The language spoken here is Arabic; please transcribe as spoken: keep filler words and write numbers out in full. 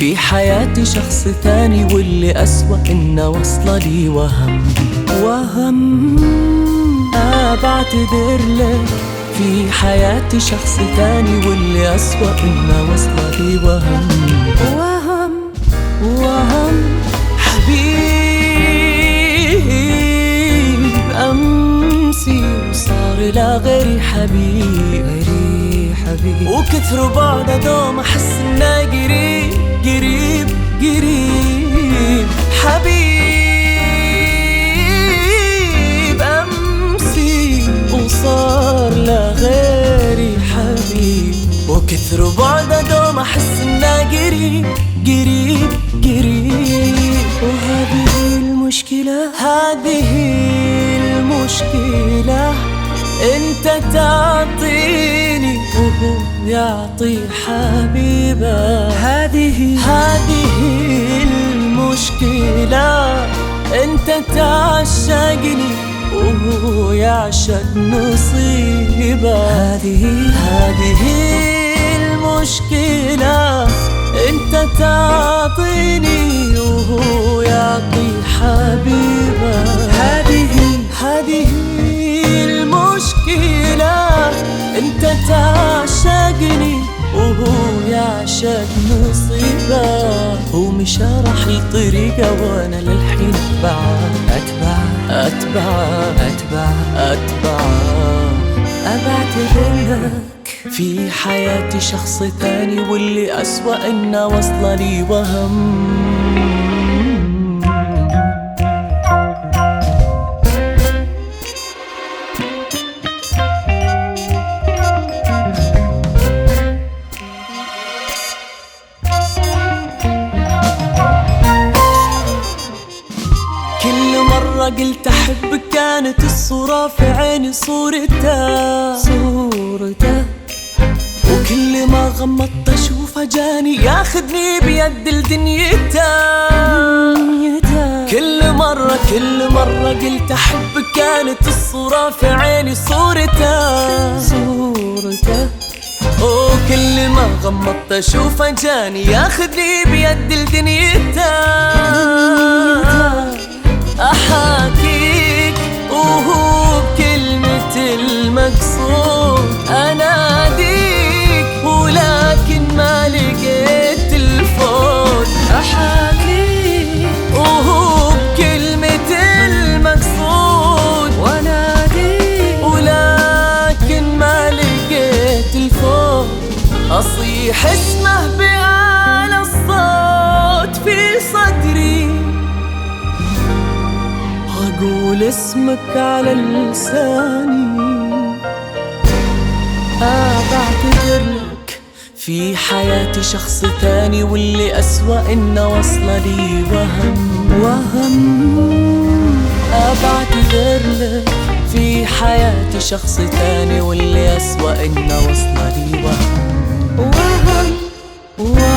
في حياتي شخص ثاني واللي أسوأ إنه وصل لي وهم وهم أه بعتذر لك. في حياتي شخص ثاني واللي أسوأ إنه وصل لي وهم وهم وهم حبيب أمسي وصار لا غيري حبيب غيري حبيب، وكثر بعده دوم أحس إنه قريب قريب قريب. حبيب أمسي وصار لا غيري حبيب، وكثر بعده دوم أحس إنه قريب قريب قريب. وهذه المشكلة هذه المشكلة، انت تعطيني وهو يعطي حبيبه. هذه هذه المشكلة، انت تعشقني وهو يعشق نصيبه. هذه هذه المشكلة، انت تعطيني وهو يعطي حبيبه. هذه هذه المشكلة، انت تعشقني وهو يعشق نصيبه. هو مشى راح الطريقة وانا للحين اتبع اتبع اتبع اتبع اتبع ابعتذر لك. في حياتي شخص ثاني واللي أسوأ إنه وصل لي وهم. كل مرة قلت أحبك كانت الصورة في عيني صورته صورته، وكل ما غمضت أشوفه جاني ياخذني بيد لدنيته. كل مرة كل مرة قلت أحبك كانت الصورة في عيني صورته صورته، وكل ما غمضت أشوفه جاني ياخذني بيد لدنيته. أحاكيك وهو بكلمة المقصود أناديك، ولكن ما لقيت تلفون. أحاكيك وهو بكلمة المقصود وأناديك، ولكن ما لقيت تلفون. أصيح اسمه بأعلى الصوت في صدري، أقول اسمك على لساني. أبعتذر لك. في حياتي شخص ثاني واللي أسوأ إنه وصل لي وهم وهم أبعتذر لك. في حياتي شخص ثاني واللي أسوأ إنه وصل لي وهم وهم وهم